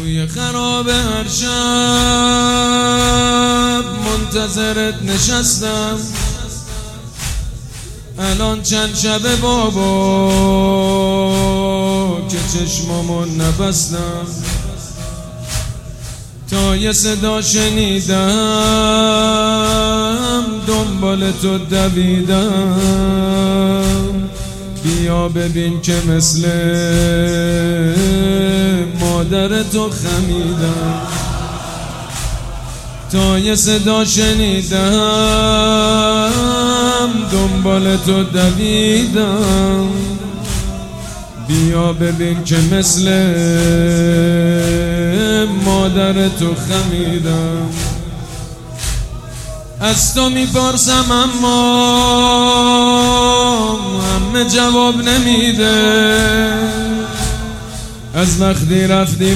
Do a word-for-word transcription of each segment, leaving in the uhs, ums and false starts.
توی خراب هر شب منتظرت نشستم، الان چند شب بابا که چشمامو نبستم، تا یه صدا شنیدم دنبال تو دویدم، بیا ببین که مثل مادر تو خمیدم. تا یه صدا شنیدم دنبال تو دویدم، بیا ببین که مثل مادر تو خمیدم. از تو میپرسم اما همه جواب نمیده، از وقتی رفتی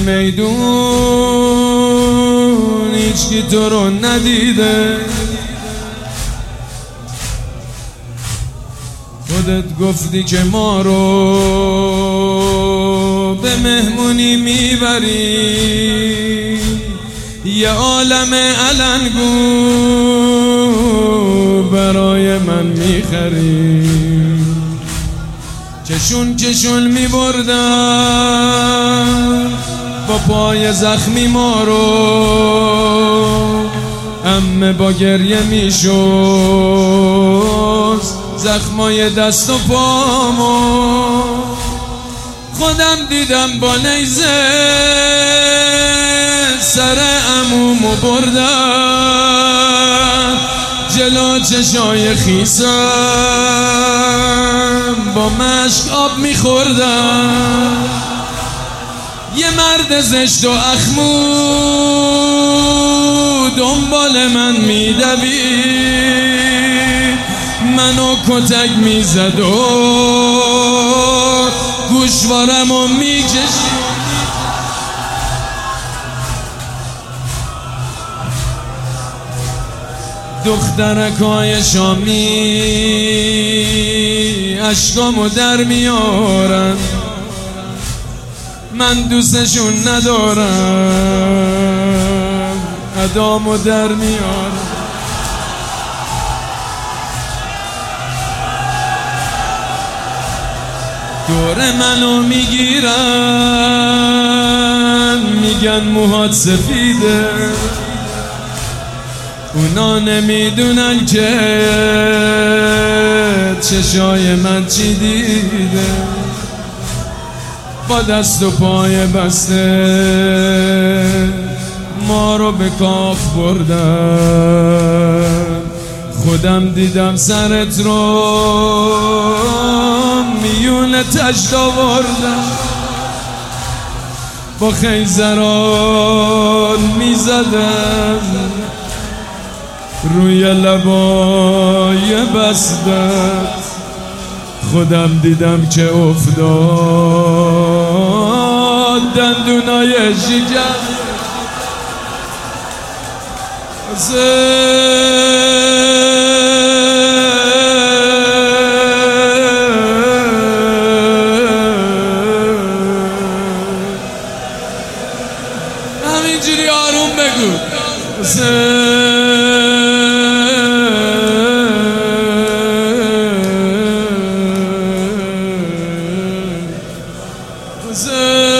میدون هیچکی تو رو ندیده، خودت گفتی که ما رو به مهمونی میبری، یه عالم علنگو برای من میخری، چشون چشون میبردن با پای زخمی ما رو، عمه با گریه میشد زخمای دست و پامو، خودم دیدم با نیزه سر عمومو بردن، جلو چشای خیسم با مشک آب میخوردم، یه مرد زشت و اخمو دنبال من میدوید، منو کتک میزد و گوشوارمو میکشید، دخترکای شامی اشکامو در میارن، من دوستشون ندارم ادامو در میارن. دور منو میگیرن میگن موهات سفیده، اونا نمیدونن که چشای من چی دیده، با دست و پای بسته ما رو به کاخ بردن، خودم دیدم سرت رو میون تشت آوردن، با خیزران میزدم روی لبای بستت، خودم دیدم که افتاد دندونای شکم. همینجوری آروم بگو. Zee